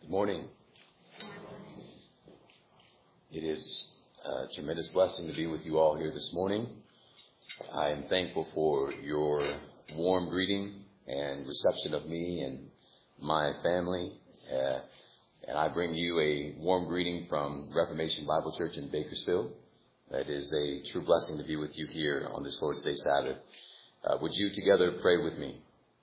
Good morning. It is a tremendous blessing to be with you all here this morning. I am thankful for your warm greeting and reception of me and my family. And I bring you a warm greeting from Reformation Bible Church in Bakersfield. It is a true blessing to be with you here on this Lord's Day Sabbath. Would you together pray with me?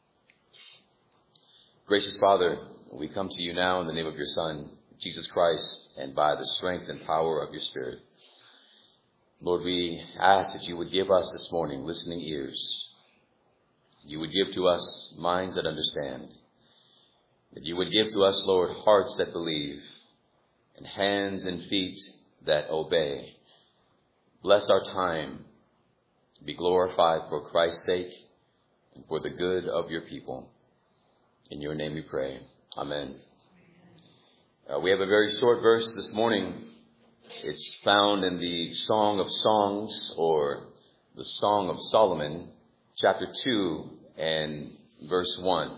Gracious Father, we come to you now in the name of your Son, Jesus Christ, and by the strength and power of your Spirit. Lord, we ask that you would give us this morning listening ears. You would give to us minds that understand. That you would give to us, Lord, hearts that believe, and hands and feet that obey. Bless our time. Be glorified for Christ's sake and for the good of your people. In your name we pray. Amen. We have a very short verse this morning. It's found in the Song of Songs, or the Song of Solomon, chapter 2 and verse 1.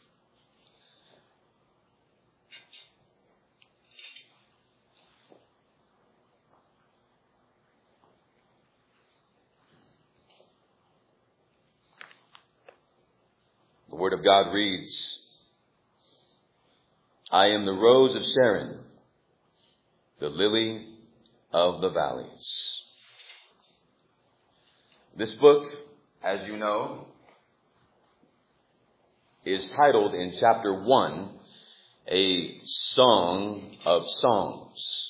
The Word of God reads, I am the rose of Sharon, the lily of the valleys. This book, as you know, is titled in chapter 1, A Song of Songs,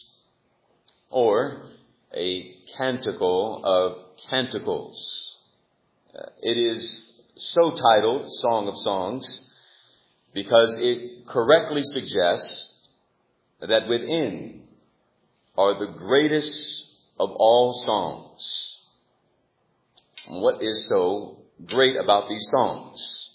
or a canticle of canticles. It is so titled, Song of Songs, because it correctly suggests that within are the greatest of all songs. What is so great about these songs?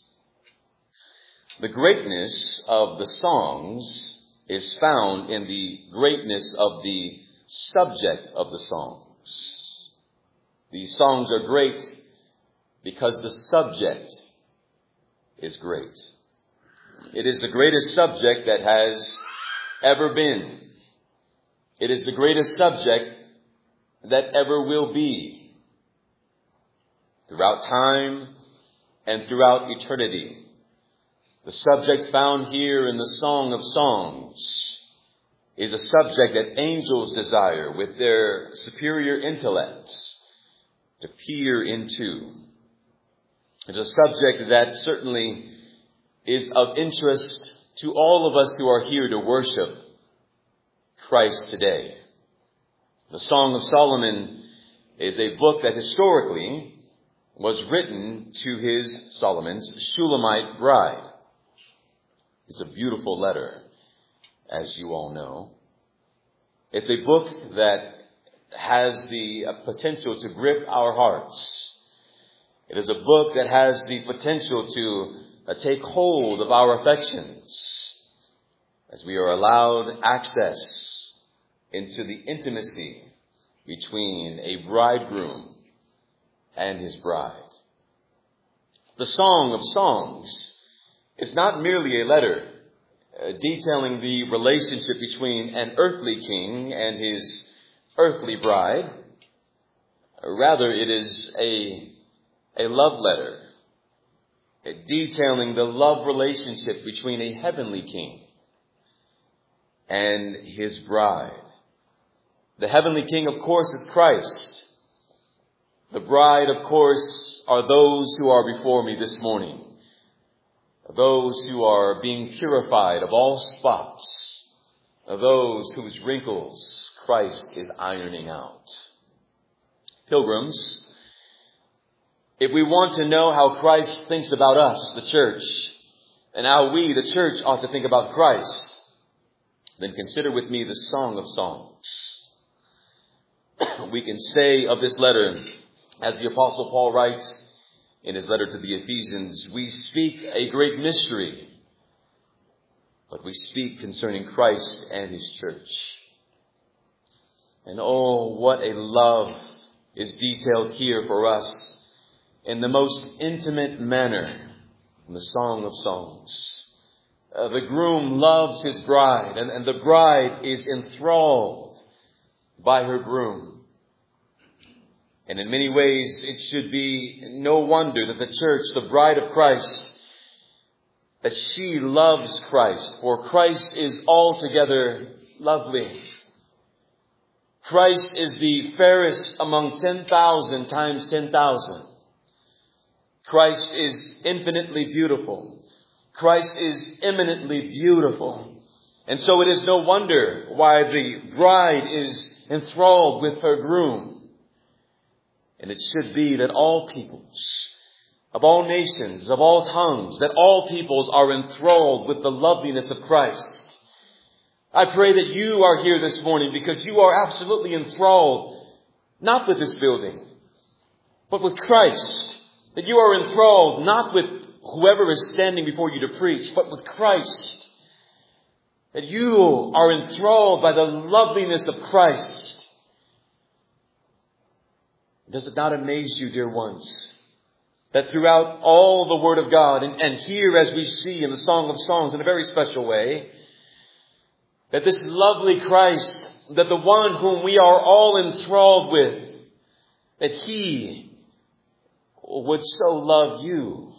The greatness of the songs is found in the greatness of the subject of the songs. These songs are great because the subject is great. It is the greatest subject that has ever been. It is the greatest subject that ever will be. Throughout time and throughout eternity, the subject found here in the Song of Songs is a subject that angels desire with their superior intellects to peer into. It's a subject that certainly is of interest to all of us who are here to worship Christ today. The Song of Solomon is a book that historically was written to Solomon's Shulamite bride. It's a beautiful letter, as you all know. It's a book that has the potential to grip our hearts. It is a book that has the potential to take hold of our affections as we are allowed access into the intimacy between a bridegroom and his bride. The Song of Songs is not merely a letter detailing the relationship between an earthly king and his earthly bride. Rather, it is a love letter detailing the love relationship between a heavenly king and his bride. The heavenly king, of course, is Christ. The bride, of course, are those who are before me this morning. Those who are being purified of all spots. Those whose wrinkles Christ is ironing out. Pilgrims, if we want to know how Christ thinks about us, the church, and how we, the church, ought to think about Christ, then consider with me the Song of Songs. We can say of this letter, as the Apostle Paul writes in his letter to the Ephesians, we speak a great mystery, but we speak concerning Christ and his church. And oh, what a love is detailed here for us in the most intimate manner in the Song of Songs. the groom loves his bride, and the bride is enthralled by her groom. And in many ways, it should be no wonder that the church, the bride of Christ, that she loves Christ, for Christ is altogether lovely. Christ is the fairest among 10,000 times 10,000. Christ is infinitely beautiful. Christ is eminently beautiful. And so it is no wonder why the bride is enthralled with her groom. And it should be that all peoples, of all nations, of all tongues, that all peoples are enthralled with the loveliness of Christ. I pray that you are here this morning because you are absolutely enthralled, not with this building, but with Christ. That you are enthralled not with whoever is standing before you to preach, but with Christ. That you are enthralled by the loveliness of Christ. Does it not amaze you, dear ones, that throughout all the Word of God, and here as we see in the Song of Songs in a very special way, that this lovely Christ, that the one whom we are all enthralled with, that He would so love you.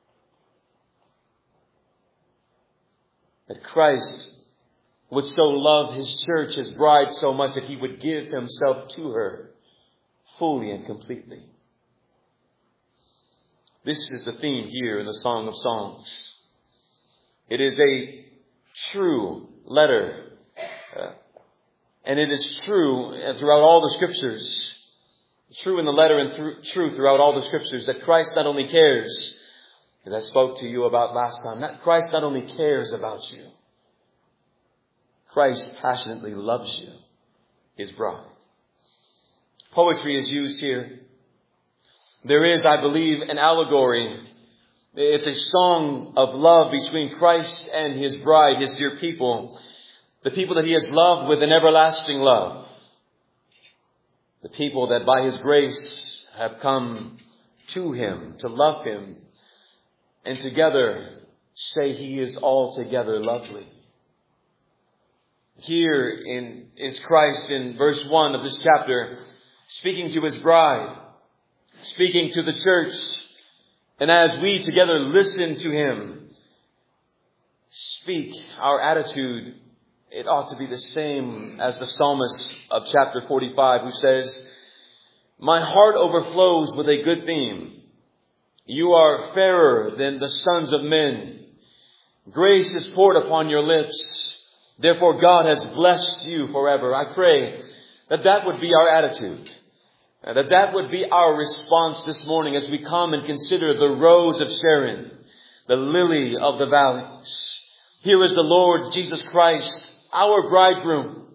That Christ would so love His church, His bride, so much that He would give Himself to her fully and completely. This is the theme here in the Song of Songs. It is a true letter. And it is true throughout all the Scriptures. True in the letter and true throughout all the Scriptures that Christ not only cares, as I spoke to you about last time, Christ not only cares about you. Christ passionately loves you, His bride. Poetry is used here. There is, I believe, an allegory. It's a song of love between Christ and His bride, His dear people. The people that He has loved with an everlasting love. The people that by His grace have come to Him, to love Him, and together say He is altogether lovely. Here is Christ in verse 1 of this chapter, speaking to His bride, speaking to the church. And as we together listen to Him speak, our attitude, it ought to be the same as the psalmist of chapter 45 who says, "My heart overflows with a good theme. You are fairer than the sons of men. Grace is poured upon your lips. Therefore God has blessed you forever." I pray that that would be our attitude. That would be our response this morning as we come and consider the rose of Sharon, the lily of the valleys. Here is the Lord Jesus Christ, our bridegroom,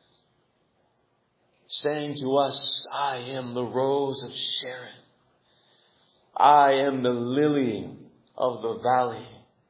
saying to us, "I am the rose of Sharon. I am the lily of the valley."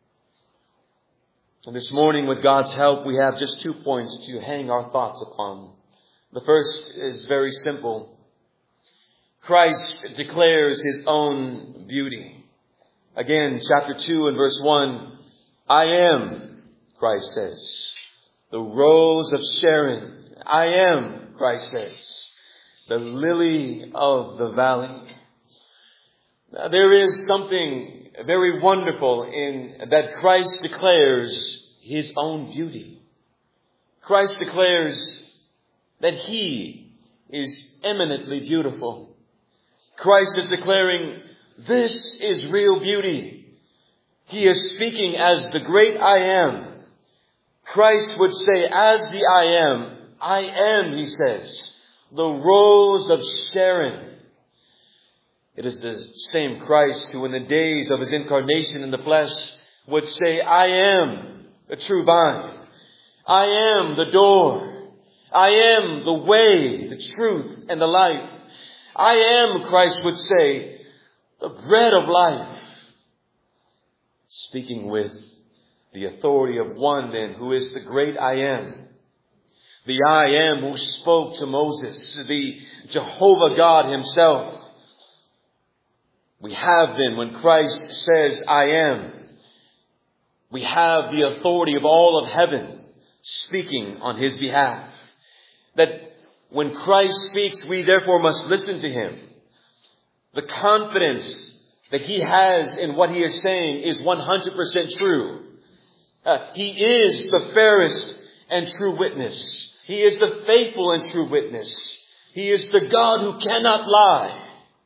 And this morning, with God's help, we have just 2 points to hang our thoughts upon. The first is very simple. Christ declares His own beauty. Again, chapter 2 and verse 1, "I am," Christ says, "the rose of Sharon." I am, Christ says, "the lily of the valley." Now, there is something very wonderful in that Christ declares His own beauty. Christ declares that He is eminently beautiful. Christ is declaring, this is real beauty. He is speaking as the great I am. Christ would say, as the I am, He says, the rose of Sharon. It is the same Christ who in the days of His incarnation in the flesh would say, "I am the true vine. I am the door. I am the way, the truth, and the life. I am," Christ would say, "the bread of life." Speaking with the authority of one then who is the great I am. The I am who spoke to Moses, the Jehovah God Himself. We have then, when Christ says I am, We have the authority of all of heaven speaking on his behalf. That when Christ speaks, we therefore must listen to him. The confidence that he has in what he is saying is 100% true. He is the fairest and true witness. He is the faithful and true witness. He is the God who cannot lie.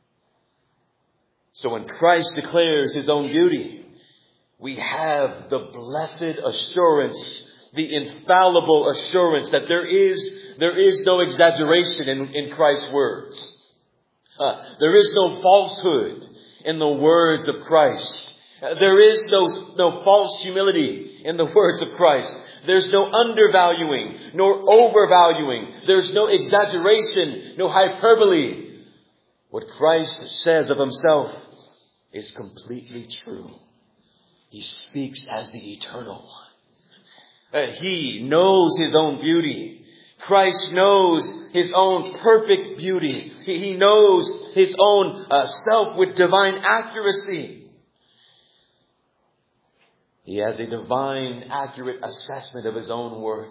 So when Christ declares his own beauty, we have the blessed assurance, the infallible assurance that there is no exaggeration in Christ's words. There is no falsehood in the words of Christ. There is no false humility in the words of Christ. There's no undervaluing nor overvaluing. There's no exaggeration, no hyperbole. What Christ says of himself is completely true. He speaks as the eternal one. He knows his own beauty. Christ knows his own perfect beauty. He knows his own self with divine accuracy. He has a divine, accurate assessment of his own worth,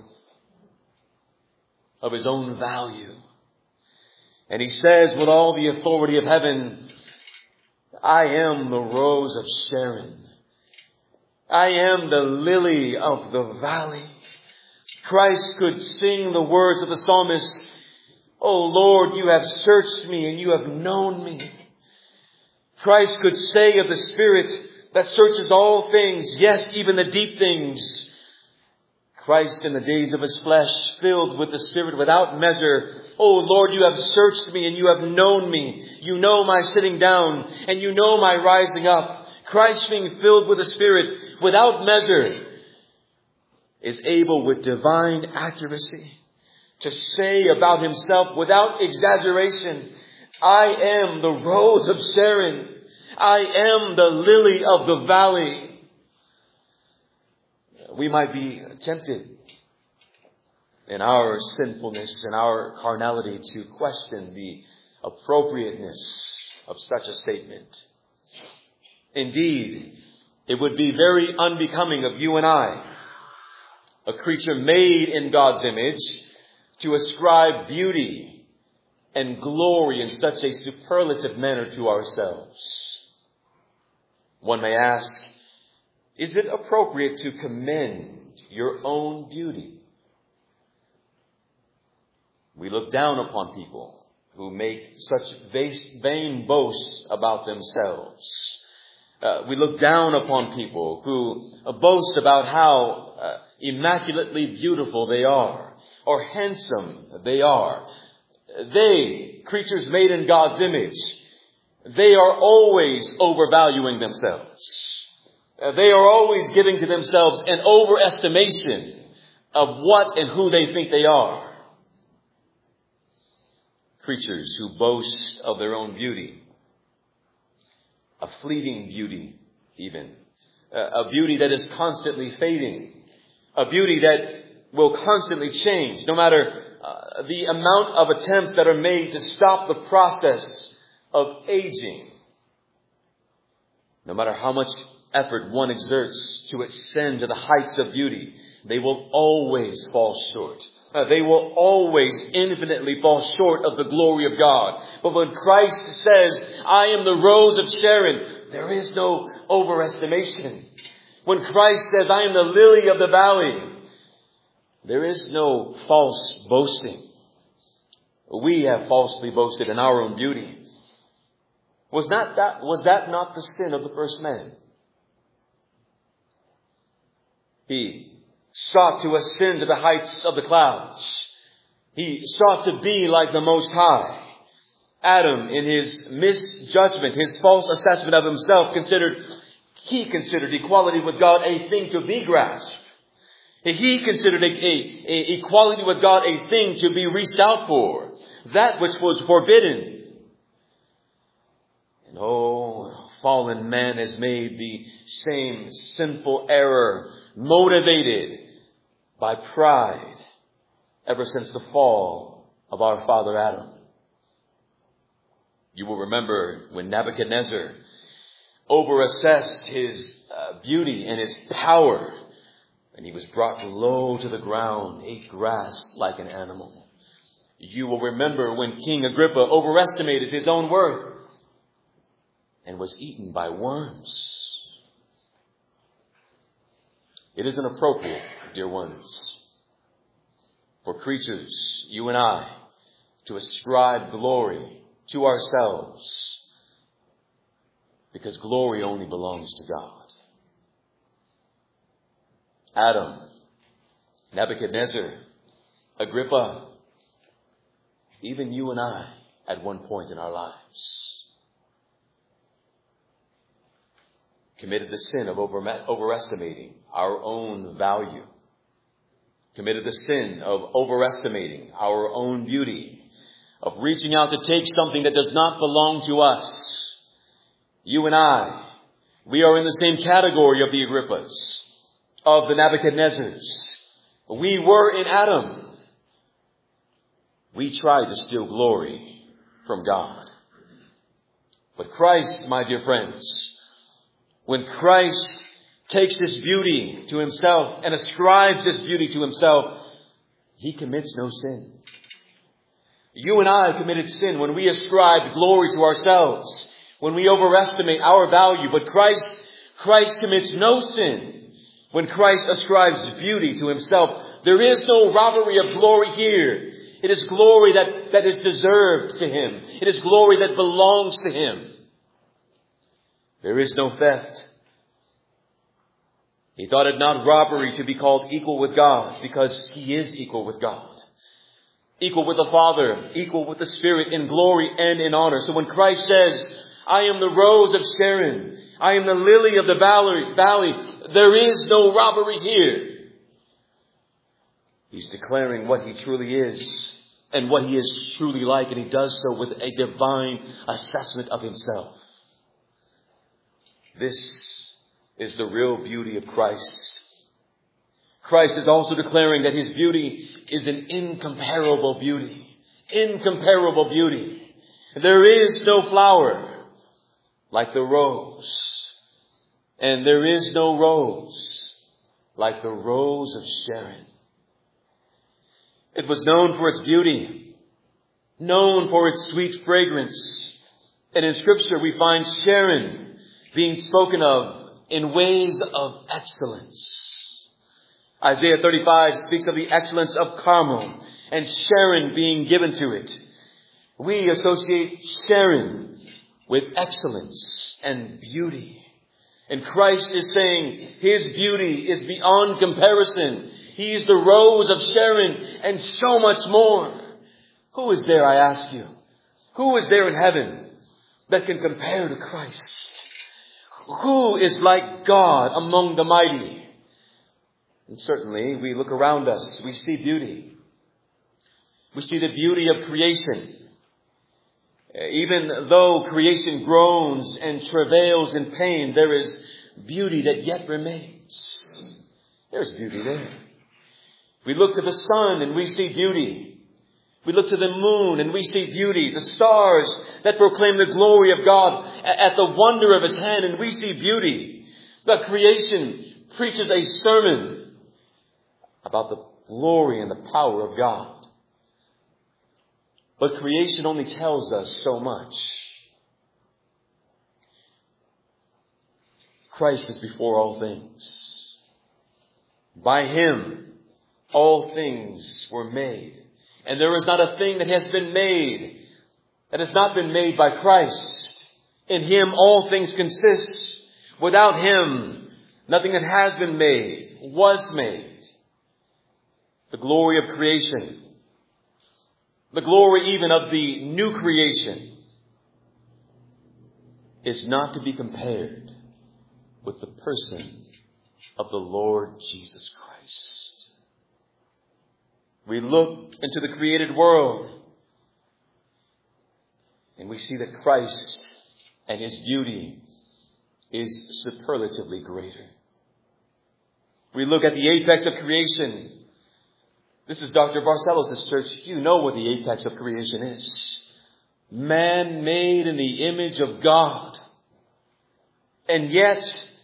of his own value. And he says with all the authority of heaven, I am the rose of Sharon. I am the lily of the valley. Christ could sing the words of the psalmist, O Lord, you have searched me and you have known me. Christ could say of the Spirit that searches all things, yes, even the deep things. Christ in the days of his flesh, filled with the Spirit without measure. Oh Lord, you have searched me and you have known me. You know my sitting down and you know my rising up. Christ being filled with the Spirit without measure is able with divine accuracy to say about himself without exaggeration, I am the rose of Sharon. I am the lily of the valley. We might be tempted in our sinfulness and our carnality to question the appropriateness of such a statement. Indeed, it would be very unbecoming of you and I, a creature made in God's image, to ascribe beauty and glory in such a superlative manner to ourselves. One may ask, is it appropriate to commend your own beauty? We look down upon people who make such vain boasts about themselves. We look down upon people who boast about how immaculately beautiful they are, or handsome they are. They, creatures made in God's image, they are always overvaluing themselves. They are always giving to themselves an overestimation of what and who they think they are. Creatures who boast of their own beauty, a fleeting beauty even, a beauty that is constantly fading, a beauty that will constantly change, no matter the amount of attempts that are made to stop the process of aging. No matter how much effort one exerts to ascend to the heights of beauty, they will always fall short. They will always infinitely fall short of the glory of God. But when Christ says, I am the rose of Sharon, there is no overestimation. When Christ says, I am the lily of the valley, there is no false boasting. We have falsely boasted in our own beauty. Was that not the sin of the first man? He sought to ascend to the heights of the clouds. He sought to be like the Most High. Adam, in his misjudgment, his false assessment of himself, considered equality with God a thing to be grasped. He considered equality with God a thing to be reached out for, that which was forbidden. And fallen man has made the same sinful error, motivated by pride, ever since the fall of our father Adam. You will remember when Nebuchadnezzar overassessed his beauty and his power, and he was brought low to the ground, ate grass like an animal. You will remember when King Agrippa overestimated his own worth and was eaten by worms. It is inappropriate, dear ones, for creatures, you and I, to ascribe glory to ourselves, because glory only belongs to God. Adam, Nebuchadnezzar, Agrippa, even you and I at one point in our lives committed the sin of overestimating our own value, committed the sin of overestimating our own beauty, of reaching out to take something that does not belong to us. You and I, we are in the same category of the Agrippas, of the Nebuchadnezzars. We were in Adam. We tried to steal glory from God. But Christ, my dear friends, when Christ takes this beauty to himself and ascribes this beauty to himself, he commits no sin. You and I committed sin when we ascribed glory to ourselves, when we overestimate our value. But Christ commits no sin when Christ ascribes beauty to himself. There is no robbery of glory here. It is glory that is deserved to him. It is glory that belongs to him. There is no theft. He thought it not robbery to be called equal with God, because he is equal with God. Equal with the Father, equal with the Spirit in glory and in honor. So when Christ says, I am the rose of Sharon, I am the lily of the valley, there is no robbery here. He's declaring what he truly is and what he is truly like, and he does so with a divine assessment of himself. This is the real beauty of Christ. Christ is also declaring that his beauty is an incomparable beauty. Incomparable beauty. There is no flower like the rose. And there is no rose like the rose of Sharon. It was known for its beauty, known for its sweet fragrance. And in Scripture we find Sharon being spoken of in ways of excellence. Isaiah 35 speaks of the excellence of Carmel and Sharon being given to it. We associate Sharon with excellence and beauty. And Christ is saying his beauty is beyond comparison. He is the rose of Sharon and so much more. Who is there, I ask you? Who is there in heaven that can compare to Christ? Who is like God among the mighty? And certainly we look around us, we see beauty. We see the beauty of creation. Even though creation groans and travails in pain, there is beauty that yet remains. There's beauty there. We look to the sun and we see beauty. We look to the moon and we see beauty. The stars that proclaim the glory of God at the wonder of his hand, and we see beauty. The creation preaches a sermon about the glory and the power of God. But creation only tells us so much. Christ is before all things. By him, all things were made. And there is not a thing that has been made that has not been made by Christ. In him, all things consist. Without him, nothing that has been made was made. The glory of creation, the glory even of the new creation, is not to be compared with the person of the Lord Jesus Christ. We look into the created world and we see that Christ and his beauty is superlatively greater. We look at the apex of creation. This is Dr. Barcelos' church. You know what the apex of creation is. Man made in the image of God. And yet,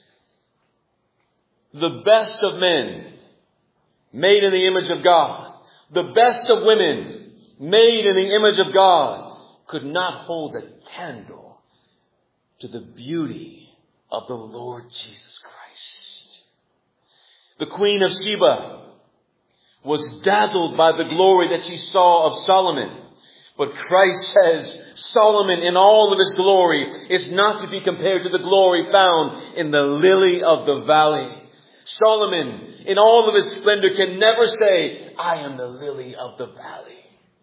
the best of men, made in the image of God, the best of women, made in the image of God, could not hold a candle to the beauty of the Lord Jesus Christ. The Queen of Sheba was dazzled by the glory that she saw of Solomon. But Christ says Solomon in all of his glory is not to be compared to the glory found in the lily of the valley. Solomon in all of his splendor can never say, I am the lily of the valley.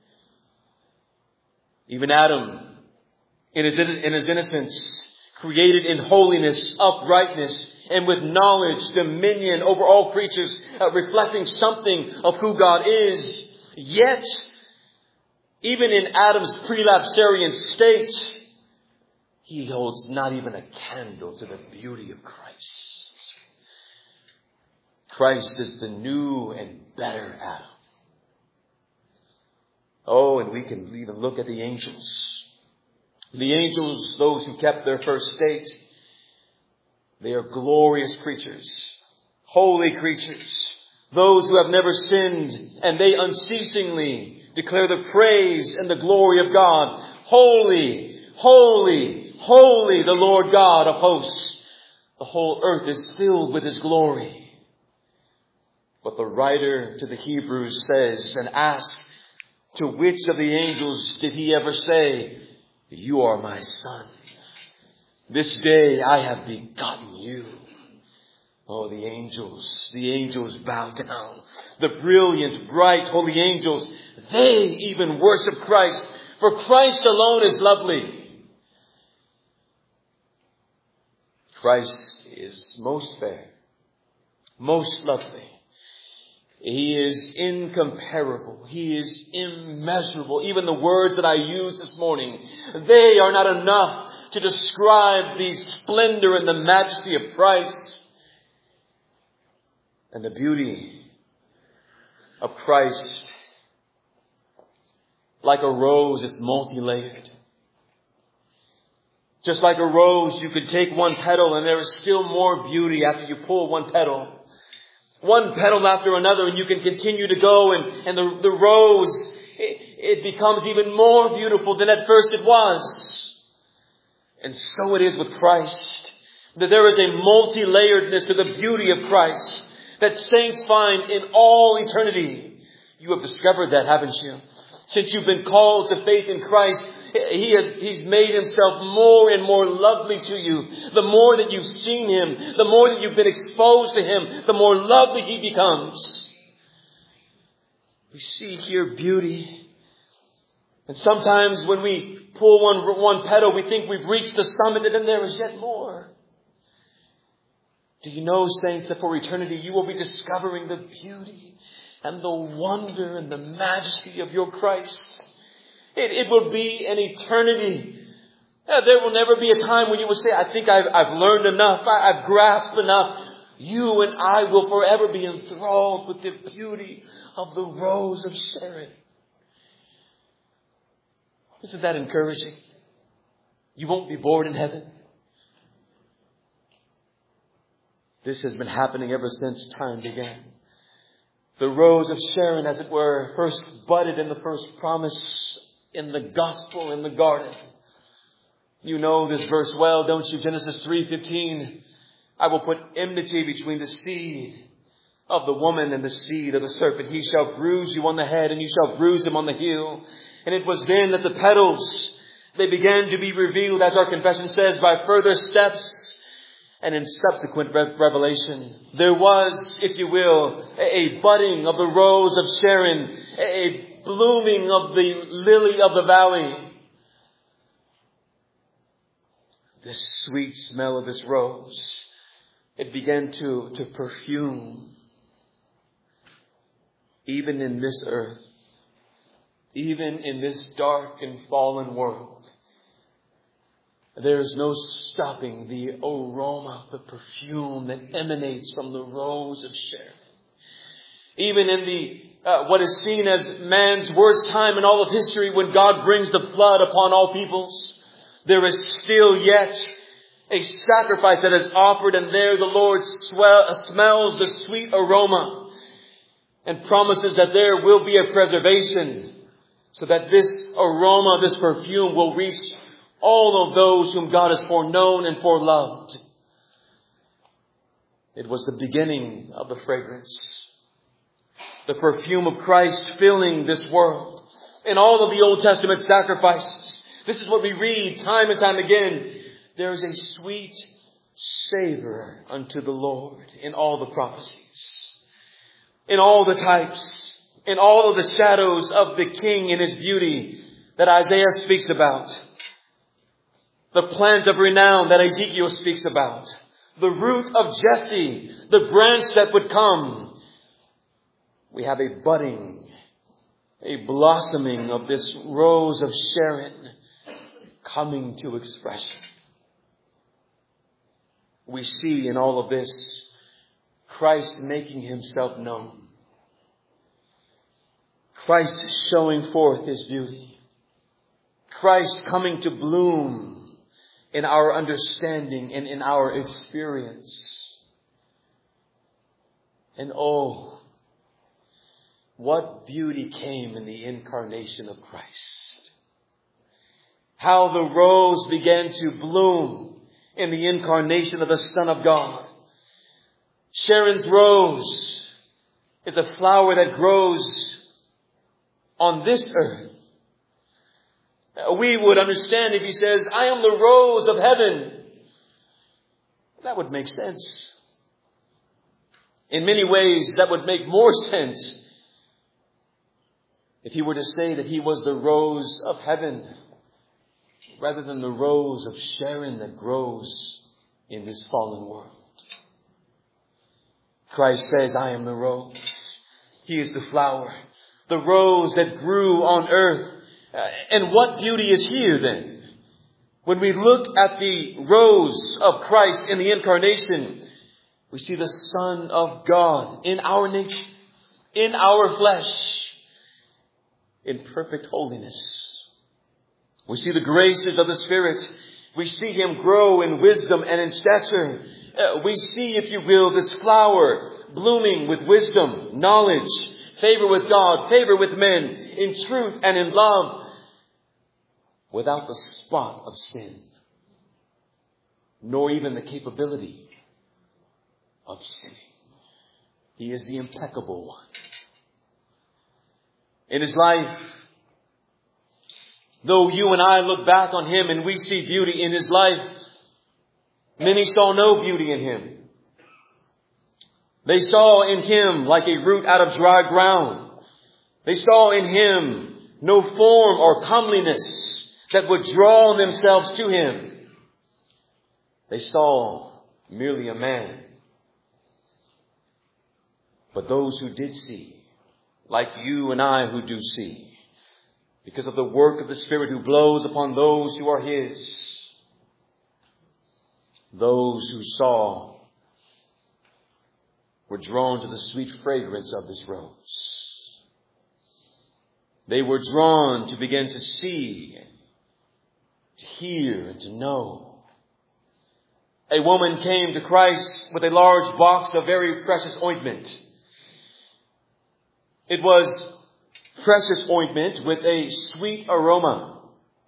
Even Adam, in his innocence, created in holiness, uprightness, and with knowledge, dominion over all creatures, reflecting something of who God is. Yet, even in Adam's prelapsarian state, he holds not even a candle to the beauty of Christ. Christ is the new and better Adam. Oh, and we can even look at the angels. The angels, those who kept their first state, they are glorious creatures, holy creatures, those who have never sinned, and they unceasingly declare the praise and the glory of God. Holy, holy, holy, the Lord God of hosts. The whole earth is filled with His glory. But the writer to the Hebrews says and asks, to which of the angels did he ever say, you are my son? This day I have begotten you. Oh, the angels bow down. The brilliant, bright, holy angels, they even worship Christ. For Christ alone is lovely. Christ is most fair, most lovely. He is incomparable. He is immeasurable. Even the words that I used this morning, they are not enough to describe the splendor and the majesty of Christ and the beauty of Christ. Like a rose, it's multi-layered. Just like a rose, you could take one petal and there is still more beauty after you pull one petal. One petal after another, and you can continue to go, and the rose, it becomes even more beautiful than at first it was. And so it is with Christ, that there is a multi-layeredness to the beauty of Christ that saints find in all eternity. You have discovered that, haven't you? Since you've been called to faith in Christ, He's made Himself more and more lovely to you. The more that you've seen Him, the more that you've been exposed to Him, the more lovely He becomes. We see here beauty. And sometimes when we pull one petal, we think we've reached the summit, and then there is yet more. Do you know, saints, that for eternity you will be discovering the beauty and the wonder and the majesty of your Christ? It will be an eternity. There will never be a time when you will say, I think I've learned enough. I've grasped enough. You and I will forever be enthralled with the beauty of the rose of Sharon. Isn't that encouraging? You won't be bored in heaven. This has been happening ever since time began. The rose of Sharon, as it were, first budded in the first promise in the gospel in the garden. You know this verse well, don't you? Genesis 3:15. I will put enmity between the seed of the woman and the seed of the serpent. He shall bruise you on the head and you shall bruise him on the heel. And it was then that the petals, they began to be revealed, as our confession says, by further steps. And in subsequent revelation, there was, if you will, a budding of the rose of Sharon, a blooming of the lily of the valley. This sweet smell of this rose, it began to perfume even in this earth, even in this dark and fallen world. There is no stopping the aroma, the perfume that emanates from the rose of Sharon. Even in the what is seen as man's worst time in all of history, when God brings the flood upon all peoples, there is still yet A sacrifice that is offered, and there the Lord smells the sweet aroma and promises that there will be a preservation so that this aroma, this perfume will reach all of those whom God has foreknown and foreloved. It was the beginning of the fragrance. The perfume of Christ filling this world. In all of the Old Testament sacrifices, this is what we read time and time again. There is a sweet savor unto the Lord in all the prophecies, in all the types, in all of the shadows of the King in His beauty that Isaiah speaks about. The plant of renown that Ezekiel speaks about. The root of Jesse, the branch that would come. We have a budding, a blossoming of this rose of Sharon coming to expression. We see in all of this Christ making Himself known. Christ showing forth His beauty. Christ coming to bloom in our understanding and in our experience. And oh, what beauty came in the incarnation of Christ. How the rose began to bloom in the incarnation of the Son of God. Sharon's rose is a flower that grows on this earth. We would understand if He says, I am the rose of heaven. That would make sense. In many ways, that would make more sense if He were to say that He was the rose of heaven rather than the rose of Sharon that grows in this fallen world. Christ says, I am the rose. He is the flower. The rose that grew on earth. And what beauty is here then? When we look at the rose of Christ in the incarnation, we see the Son of God in our nature, in our flesh, in perfect holiness. We see the graces of the Spirit. We see Him grow in wisdom and in stature. We see, if you will, this flower blooming with wisdom, knowledge, favor with God, favor with men, in truth and in love, without the spot of sin, nor even the capability of sinning. He is the impeccable one. In His life, though you and I look back on Him and we see beauty in His life, many saw no beauty in Him. They saw in Him like a root out of dry ground. They saw in Him no form or comeliness that would draw themselves to Him. They saw merely a man. But those who did see, like you and I who do see, because of the work of the Spirit who blows upon those who are His, those who saw were drawn to the sweet fragrance of this rose. They were drawn to begin to see, to hear, and to know. A woman came to Christ with a large box of very precious ointment. It was precious ointment with a sweet aroma.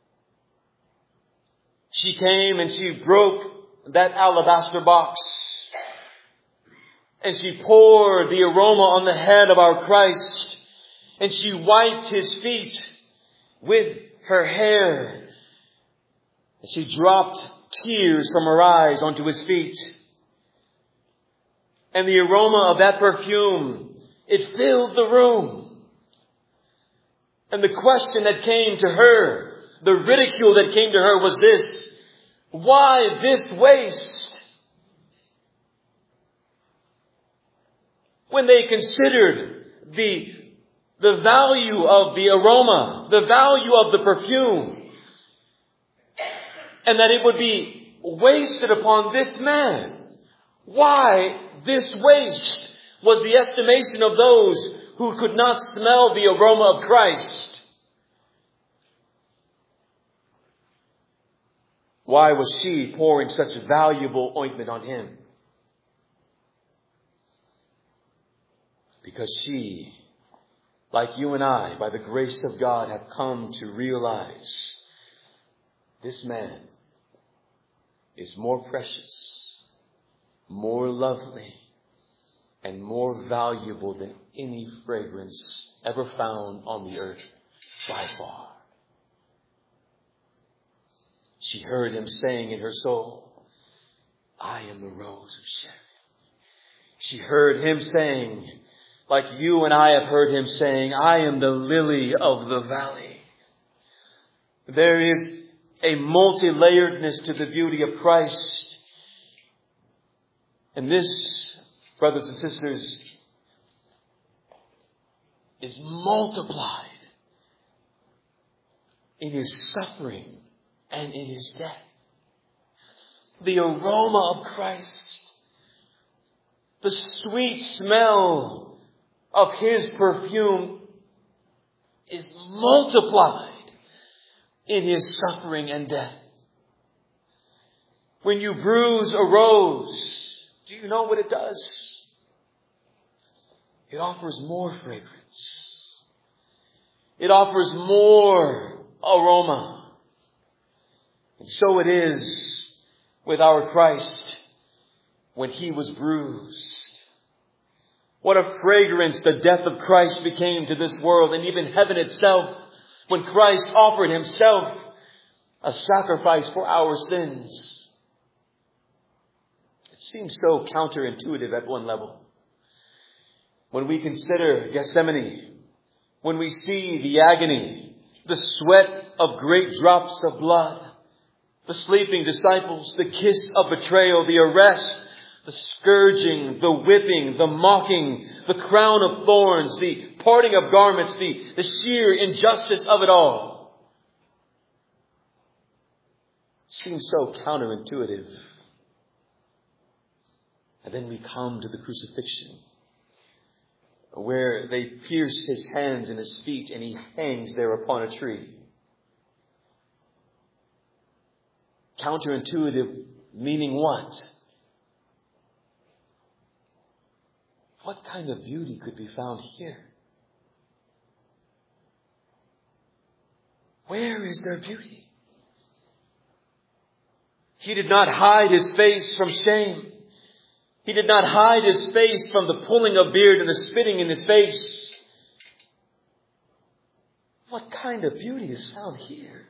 She came and she broke that alabaster box. And she poured the aroma on the head of our Christ. And she wiped His feet with her hair. And she dropped tears from her eyes onto His feet. And the aroma of that perfume, it filled the room. And the question that came to her, the ridicule that came to her was this: why this waste? When they considered the value of the aroma, the value of the perfume, and that it would be wasted upon this man. Why this waste was the estimation of those who could not smell the aroma of Christ. Why was she pouring such valuable ointment on him? Because she, like you and I, by the grace of God, have come to realize this man is more precious, more lovely, and more valuable than any fragrance ever found on the earth by far. She heard him saying in her soul, I am the rose of Sharon. She heard him saying, like you and I have heard him saying, I am the lily of the valley. There is a multi-layeredness to the beauty of Christ. And this, brothers and sisters, is multiplied in his suffering and in his death. The aroma of Christ, the sweet smell of his perfume is multiplied in his suffering and death. When you bruise a rose, do you know what it does? It offers more fragrance. It offers more aroma. And so it is with our Christ when he was bruised. What a fragrance the death of Christ became to this world and even heaven itself when Christ offered himself a sacrifice for our sins. It seems so counterintuitive at one level. When we consider Gethsemane, when we see the agony, the sweat of great drops of blood, the sleeping disciples, the kiss of betrayal, the arrest, the scourging, the whipping, the mocking, the crown of thorns, the parting of garments, the sheer injustice of it all. It seems so counterintuitive. And then we come to the crucifixion, where they pierce his hands and his feet and he hangs there upon a tree. Counterintuitive meaning what? What kind of beauty could be found here? Where is there beauty? He did not hide his face from shame. He did not hide his face from the pulling of beard and the spitting in his face. What kind of beauty is found here?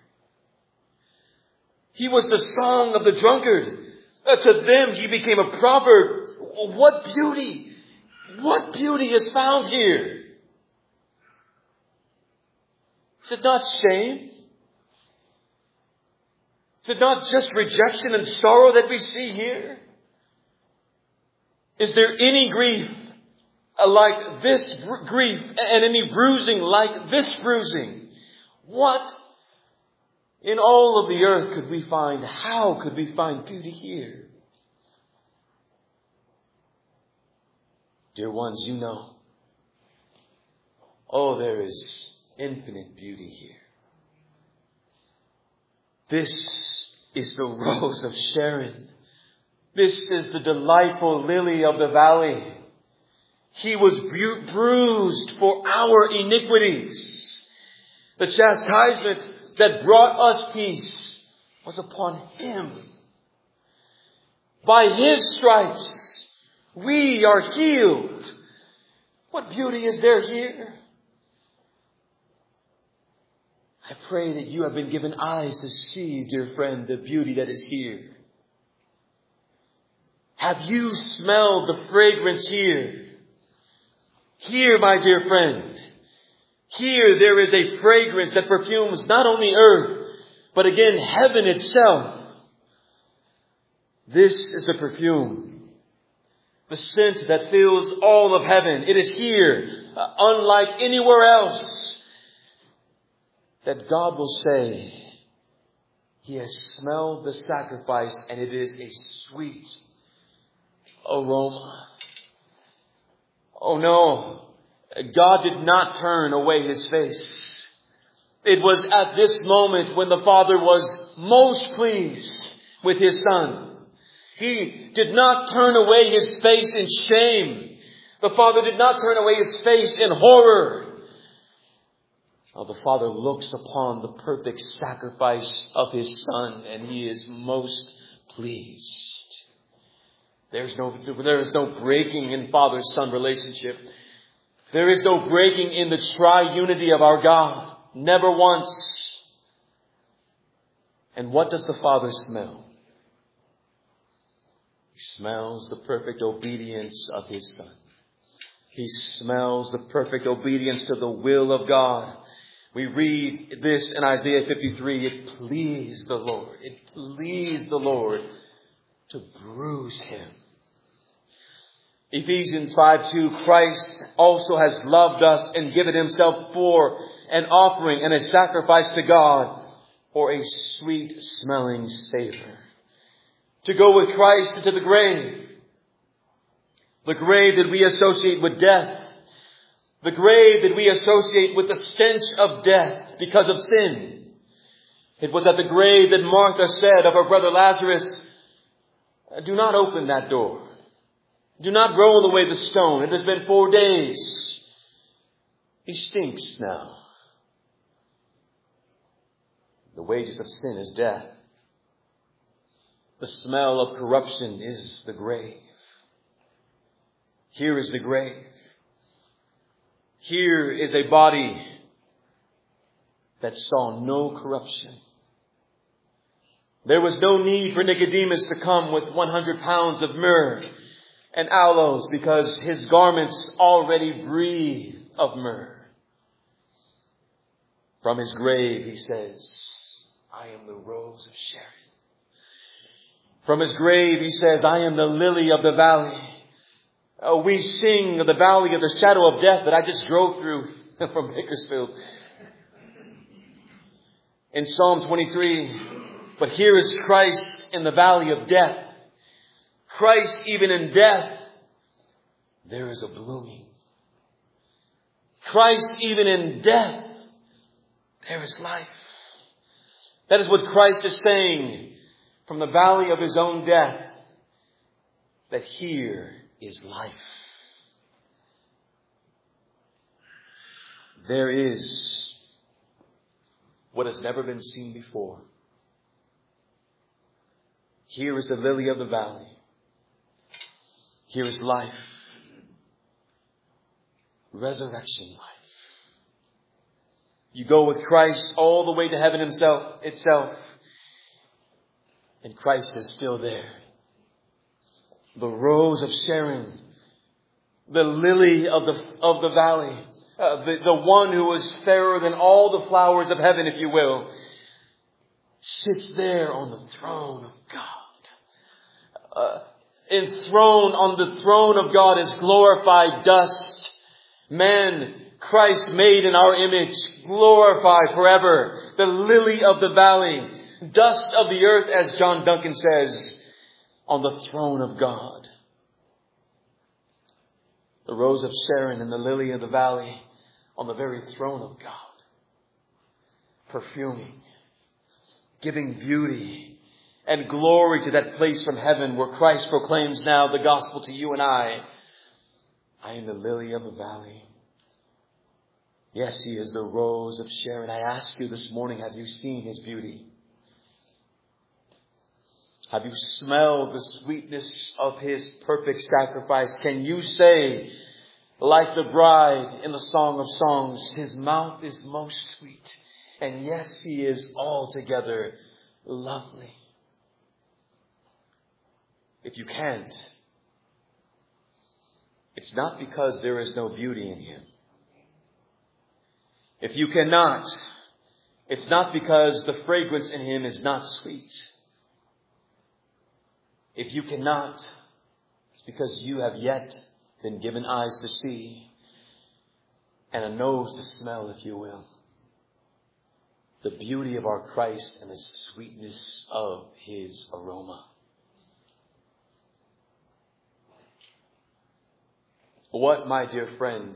He was the song of the drunkard. To them he became a proverb. What beauty! What beauty is found here? Is it not shame? Is it not just rejection and sorrow that we see here? Is there any grief like this grief and any bruising like this bruising? What in all of the earth could we find? How could we find beauty here? Dear ones, you know. Oh, there is infinite beauty here. This is the rose of Sharon. This is the delightful lily of the valley. He was bruised for our iniquities. The chastisement that brought us peace was upon him. By his stripes, we are healed. What beauty is there here? I pray that you have been given eyes to see, dear friend, the beauty that is here. Have you smelled the fragrance here? Here, my dear friend. Here there is a fragrance that perfumes not only earth, but again heaven itself. This is the perfume, the scent that fills all of heaven. It is here, unlike anywhere else, that God will say, He has smelled the sacrifice and it is a sweet aroma. Oh no, God did not turn away His face. It was at this moment when the Father was most pleased with His Son. He did not turn away His face in shame. The Father did not turn away His face in horror. Now the Father looks upon the perfect sacrifice of His Son, and He is most pleased. There is no breaking in Father-Son relationship. There is no breaking in the triunity of our God. Never once. And what does the Father smell? He smells the perfect obedience of His Son. He smells the perfect obedience to the will of God. We read this in Isaiah 53. It pleased the Lord. It pleased the Lord to bruise Him. Ephesians 5:2, Christ also has loved us and given Himself for an offering and a sacrifice to God for a sweet smelling savor. To go with Christ into the grave that we associate with death. The grave that we associate with the stench of death because of sin. It was at the grave that Martha said of her brother Lazarus, "Do not open that door. Do not roll away the stone. It has been 4 days. He stinks now." The wages of sin is death. The smell of corruption is the grave. Here is the grave. Here is a body that saw no corruption. There was no need for Nicodemus to come with 100 pounds of myrrh and aloes because his garments already breathe of myrrh. From his grave, he says, "I am the rose of Sharon." From his grave, he says, "I am the lily of the valley." We sing of the valley of the shadow of death that I just drove through from Bakersfield. In Psalm 23, but here is Christ in the valley of death. Christ even in death, there is a blooming. Christ even in death, there is life. That is what Christ is saying from the valley of His own death, that here is life. There is what has never been seen before. Here is the lily of the valley. Here is life. Resurrection life. You go with Christ all the way to heaven itself. And Christ is still there. The rose of Sharon, the lily of the valley, the one who is fairer than all the flowers of heaven, if you will, sits there on the throne of God. Enthroned on the throne of God is glorified dust. Man, Christ made in our image, glorified forever. The lily of the valley, dust of the earth, as John Duncan says, on the throne of God. The rose of Sharon and the lily of the valley on the very throne of God. Perfuming, giving beauty and glory to that place from heaven where Christ proclaims now the gospel to you and I. I am the lily of the valley. Yes, He is the rose of Sharon. I ask you this morning, have you seen His beauty? Have you smelled the sweetness of His perfect sacrifice? Can you say, like the bride in the Song of Songs, His mouth is most sweet, and yes, He is altogether lovely? If you can't, it's not because there is no beauty in Him. If you cannot, it's not because the fragrance in Him is not sweet. If you cannot, it's because you have yet been given eyes to see and a nose to smell, if you will, the beauty of our Christ and the sweetness of His aroma. What, my dear friend,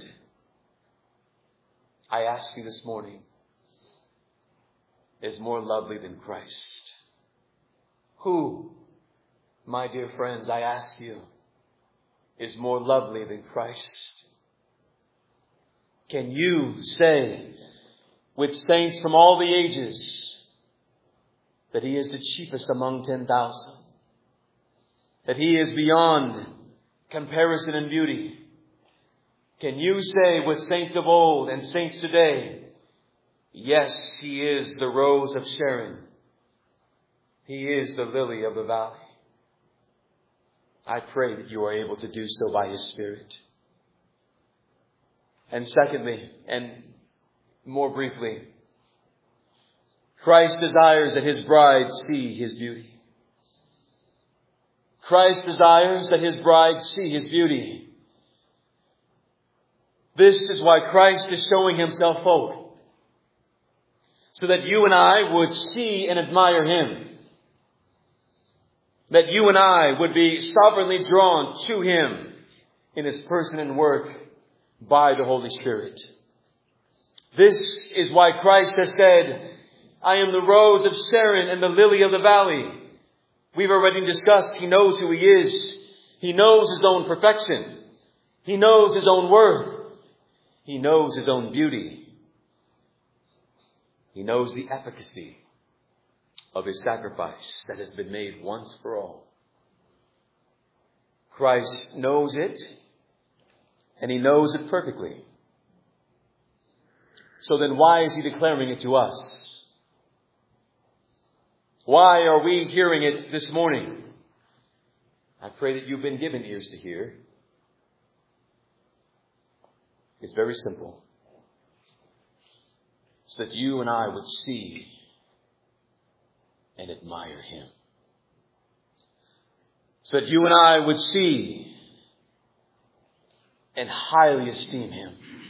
I ask you this morning, is more lovely than Christ? Who, my dear friends, I ask you, is more lovely than Christ? Can you say with saints from all the ages that He is the chiefest among 10,000? That He is beyond comparison in beauty? Can you say with saints of old and saints today, yes, He is the rose of Sharon. He is the lily of the valley. I pray that you are able to do so by His Spirit. And secondly, and more briefly, Christ desires that His bride see His beauty. Christ desires that His bride see His beauty. This is why Christ is showing Himself forward, so that you and I would see and admire Him. That you and I would be sovereignly drawn to Him in His person and work by the Holy Spirit. This is why Christ has said, I am the rose of Sharon and the lily of the valley. We've already discussed He knows who He is. He knows His own perfection. He knows His own worth. He knows His own beauty. He knows the efficacy of His sacrifice that has been made once for all. Christ knows it, and He knows it perfectly. So then why is He declaring it to us? Why are we hearing it this morning? I pray that you've been given ears to hear. It's very simple. So that you and I would see and admire Him. So that you and I would see and highly esteem Him.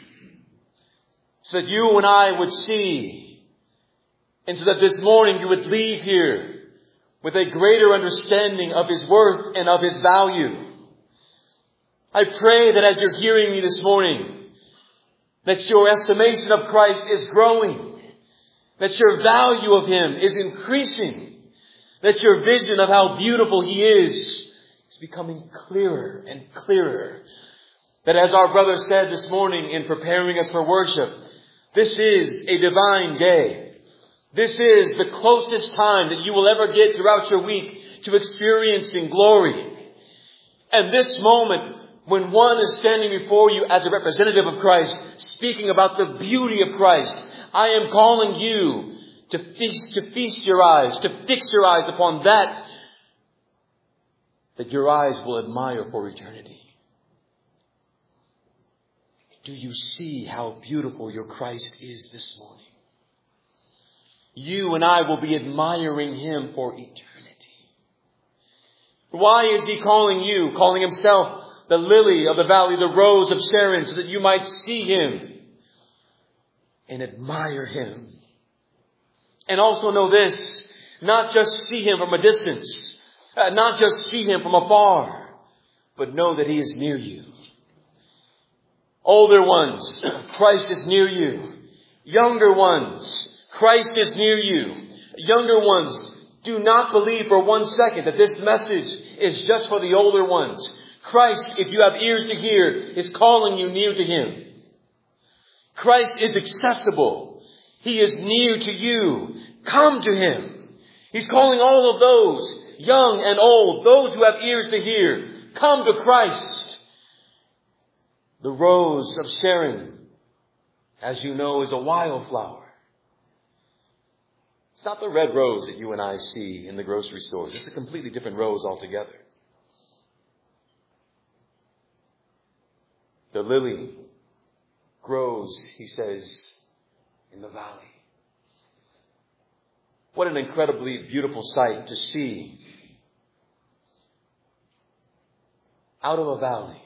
So that you and I would see, and so that this morning you would leave here with a greater understanding of His worth and of His value. I pray that as you're hearing me this morning, that your estimation of Christ is growing. That your value of Him is increasing. That your vision of how beautiful He is becoming clearer and clearer. That as our brother said this morning in preparing us for worship, this is a divine day. This is the closest time that you will ever get throughout your week to experiencing glory. And this moment, when one is standing before you as a representative of Christ, speaking about the beauty of Christ, I am calling you to feast your eyes, to fix your eyes upon that your eyes will admire for eternity. Do you see how beautiful your Christ is this morning? You and I will be admiring Him for eternity. Why is He calling you, calling Himself the lily of the valley, the rose of Sharon, so that you might see Him and admire Him? And also know this, not just see Him from a distance, not just see Him from afar, but know that He is near you. Older ones, Christ is near you. Younger ones, Christ is near you. Younger ones, do not believe for 1 second that this message is just for the older ones. Christ, if you have ears to hear, is calling you near to Him. Christ is accessible. He is near to you. Come to Him. He's calling all of those, young and old, those who have ears to hear, come to Christ. The rose of Sharon, as you know, is a wildflower. It's not the red rose that you and I see in the grocery stores. It's a completely different rose altogether. The lily grows, He says, in the valley. What an incredibly beautiful sight to see. Out of a valley,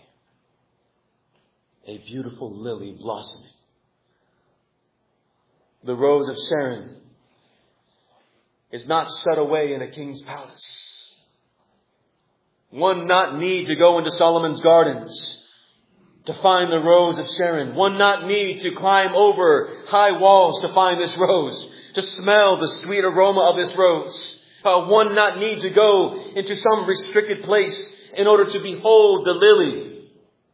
a beautiful lily blossoming. The rose of Sharon is not shut away in a king's palace. One not need to go into Solomon's gardens to find the rose of Sharon. One not need to climb over high walls to find this rose, to smell the sweet aroma of this rose. One not need to go into some restricted place in order to behold the lily.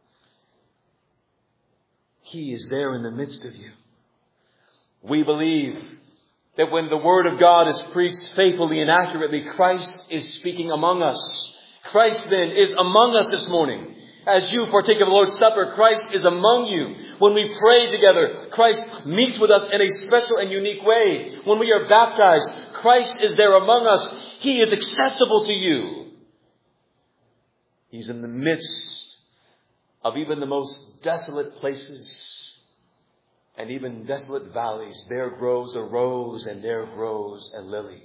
He is there in the midst of you. We believe that when the Word of God is preached faithfully and accurately, Christ is speaking among us. Christ then is among us this morning. As you partake of the Lord's Supper, Christ is among you. When we pray together, Christ meets with us in a special and unique way. When we are baptized, Christ is there among us. He is accessible to you. He's in the midst of even the most desolate places and even desolate valleys. There grows a rose and there grows a lily.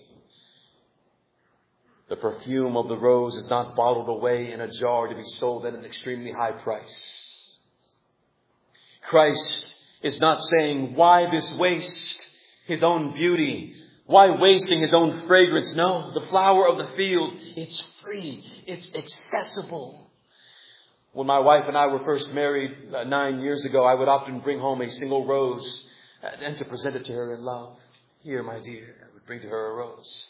The perfume of the rose is not bottled away in a jar to be sold at an extremely high price. Christ is not saying, why this waste His own beauty? Why wasting His own fragrance? No, the flower of the field, it's free. It's accessible. When my wife and I were first married 9 years ago, I would often bring home a single rose and to present it to her in love. Here, my dear, I would bring to her a rose.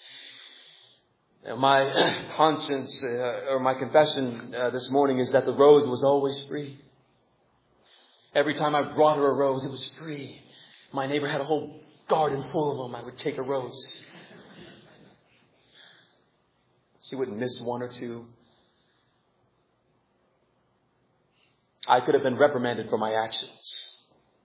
My conscience or my confession this morning is that the rose was always free. Every time I brought her a rose, it was free. My neighbor had a whole garden full of them. I would take a rose. She wouldn't miss one or two. I could have been reprimanded for my actions.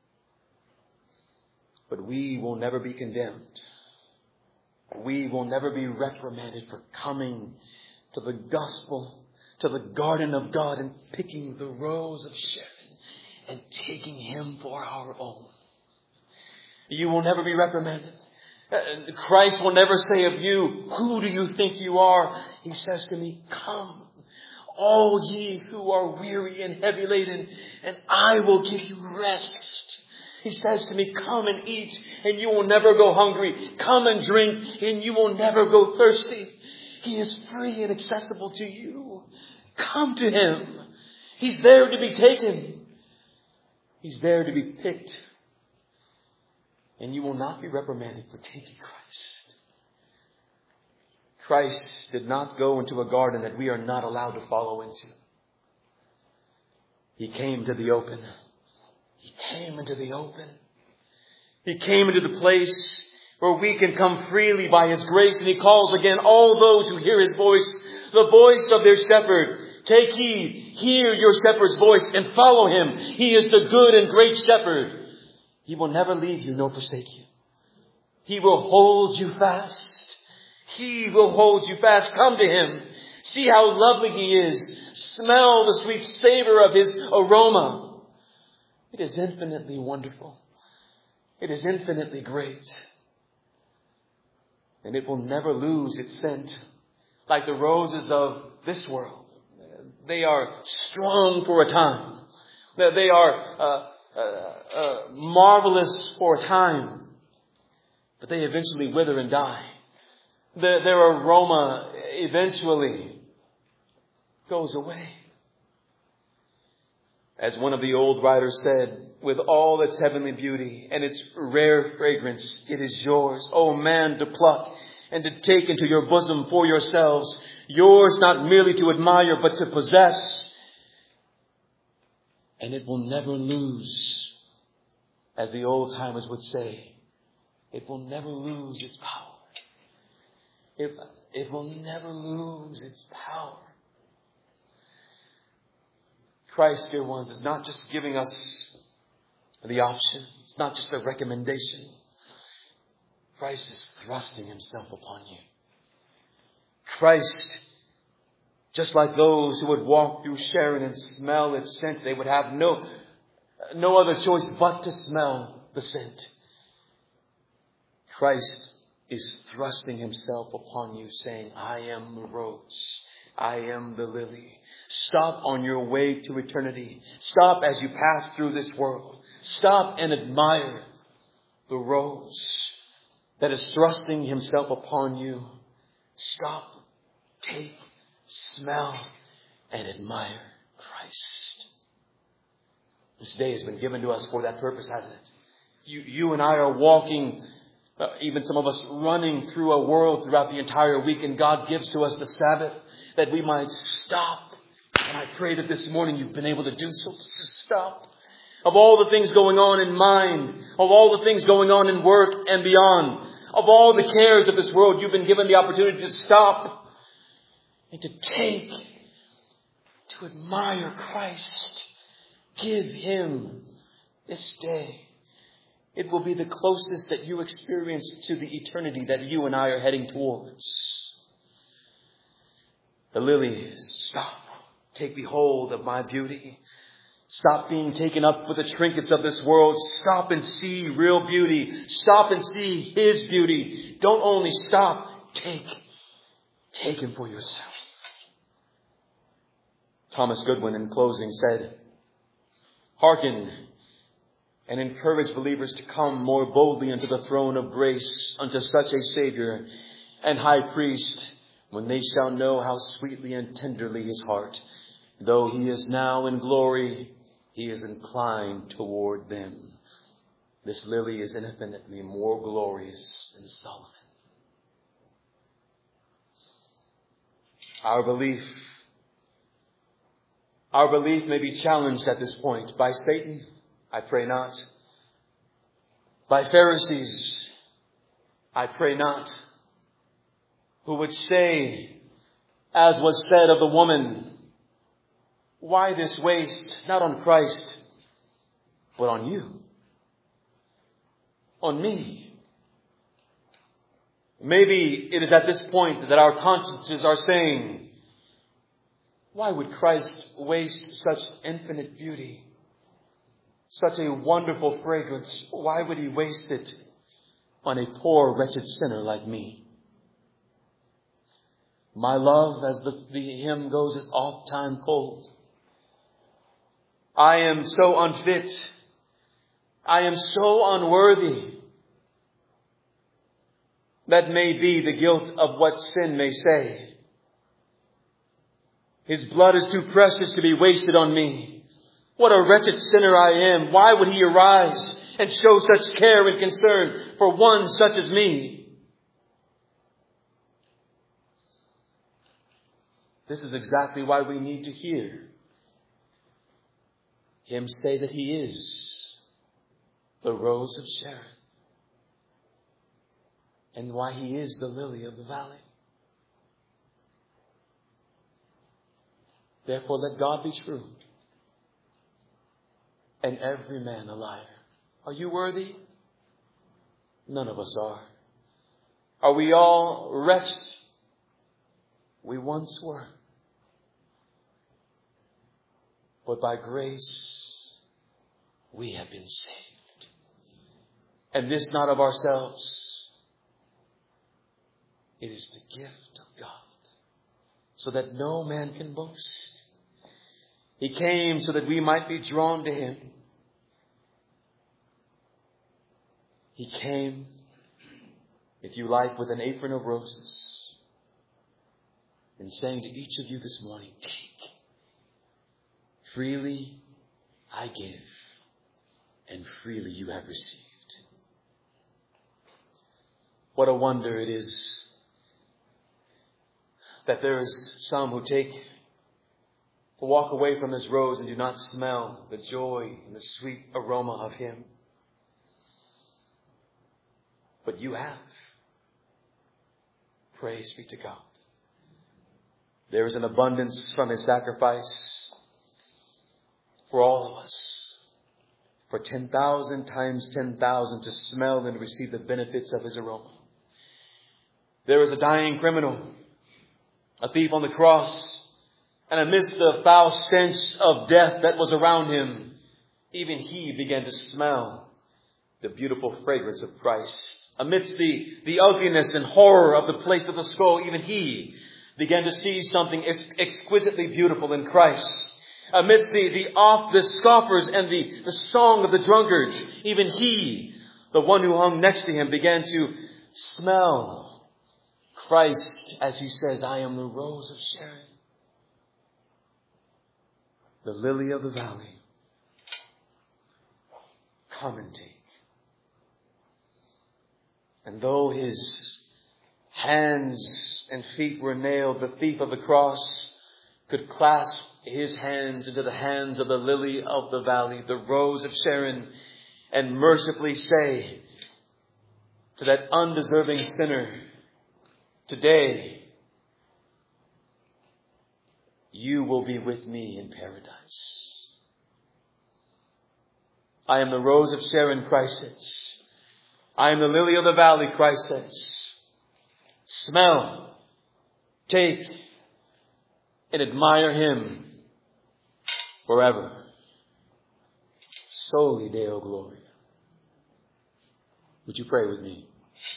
But we will never be condemned. We will never be reprimanded for coming to the gospel, to the garden of God and picking the rose of Sharon and taking Him for our own. You will never be reprimanded. Christ will never say of you, who do you think you are? He says to me, come, all ye who are weary and heavy laden, and I will give you rest. He says to me, come and eat and you will never go hungry. Come and drink and you will never go thirsty. He is free and accessible to you. Come to Him. He's there to be taken. He's there to be picked. And you will not be reprimanded for taking Christ. Christ did not go into a garden that we are not allowed to follow into. He came to the open. He came into the open. He came into the place where we can come freely by His grace. And He calls again all those who hear His voice, the voice of their shepherd. Take heed, hear your shepherd's voice and follow Him. He is the good and great shepherd. He will never leave you nor forsake you. He will hold you fast. He will hold you fast. Come to Him. See how lovely He is. Smell the sweet savor of His aroma. It is infinitely wonderful. It is infinitely great. And it will never lose its scent. Like the roses of this world. They are strong for a time. They are marvelous for a time. But they eventually wither and die. Their aroma eventually goes away. As one of the old writers said, with all its heavenly beauty and its rare fragrance, it is yours, O man, to pluck and to take into your bosom for yourselves. Yours not merely to admire, but to possess. And it will never lose, as the old timers would say, it will never lose its power. It will never lose its power. Christ, dear ones, is not just giving us the option. It's not just a recommendation. Christ is thrusting Himself upon you. Christ, just like those who would walk through Sharon and smell its scent, they would have no other choice but to smell the scent. Christ is thrusting Himself upon you, saying, I am the rose. I am the lily. Stop on your way to eternity. Stop as you pass through this world. Stop and admire the rose that is thrusting Himself upon you. Stop, take, smell, and admire Christ. This day has been given to us for that purpose, hasn't it? You and I are walking Even some of us running through a world throughout the entire week, and God gives to us the Sabbath that we might stop. And I pray that this morning you've been able to do so. Just stop. Of all the things going on in mind, of all the things going on in work and beyond, of all the cares of this world, you've been given the opportunity to stop and to take, to admire Christ. Give Him this day. It will be the closest that you experience to the eternity that you and I are heading towards. The lilies, stop. Take behold of my beauty. Stop being taken up with the trinkets of this world. Stop and see real beauty. Stop and see His beauty. Don't only stop, take Him for yourself. Thomas Goodwin, in closing, said, "Hearken and encourage believers to come more boldly unto the throne of grace, unto such a Savior and High Priest, when they shall know how sweetly and tenderly His heart, though He is now in glory, He is inclined toward them. This lily is infinitely more glorious than Solomon." Our belief may be challenged at this point by Satan. I pray not. By Pharisees. I pray not. Who would say, as was said of the woman, "Why this waste, not on Christ, but on you, on me?" Maybe it is at this point that our consciences are saying, "Why would Christ waste such infinite beauty, such a wonderful fragrance? Why would He waste it on a poor, wretched sinner like me?" My love, as the hymn goes, is oft time cold. I am so unfit. I am so unworthy. That may be the guilt of what sin may say. His blood is too precious to be wasted on me. What a wretched sinner I am. Why would He arise and show such care and concern for one such as me? This is exactly why we need to hear Him say that He is the rose of Sharon, and why He is the lily of the valley. Therefore, let God be true and every man a liar. Are you worthy? None of us are. Are we all wretched? We once were. But by grace, we have been saved. And this not of ourselves. It is the gift of God, so that no man can boast. He came so that we might be drawn to Him. He came, if you like, with an apron of roses, and saying to each of you this morning, "Take. Freely I give, and freely you have received." What a wonder it is that there is some who walk away from this rose and do not smell the joy and the sweet aroma of Him. But you have. Praise be to God. There is an abundance from His sacrifice for all of us, for 10,000 times 10,000 to smell and receive the benefits of His aroma. There is a dying criminal, a thief on the cross, and amidst the foul stench of death that was around Him, even He began to smell the beautiful fragrance of Christ. Amidst the ugliness and horror of the place of the skull, even He began to see something exquisitely beautiful in Christ. Amidst the scoffers and the song of the drunkards, even He, the one who hung next to Him, began to smell Christ as He says, "I am the rose of Sharon, the lily of the valley. Come and take." And though his hands and feet were nailed, the thief of the cross could clasp his hands into the hands of the lily of the valley, the rose of Sharon, and mercifully say to that undeserving sinner, today you will be with me in paradise. I am the rose of Sharon, Christ says. I am the lily of the valley, Christ says. Smell, take, and admire him forever. Soli Deo Gloria. Would you pray with me?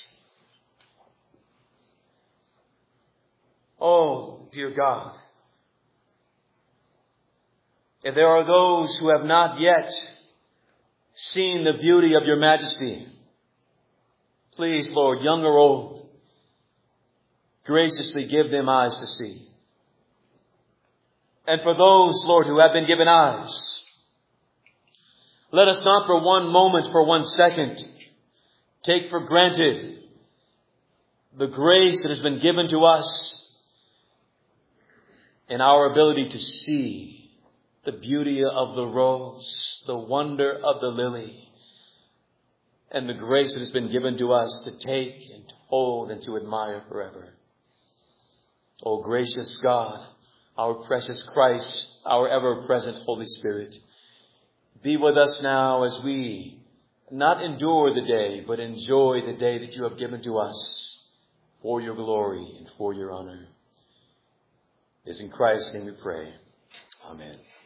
Oh, dear God, if there are those who have not yet seen the beauty of your majesty, please, Lord, young or old, graciously give them eyes to see. And for those, Lord, who have been given eyes, let us not for one moment, for 1 second, take for granted the grace that has been given to us and our ability to see the beauty of the rose, the wonder of the lily, and the grace that has been given to us to take and to hold and to admire forever. O gracious God, our precious Christ, our ever-present Holy Spirit, be with us now as we not endure the day, but enjoy the day that you have given to us for your glory and for your honor. It is in Christ's name we pray. Amen.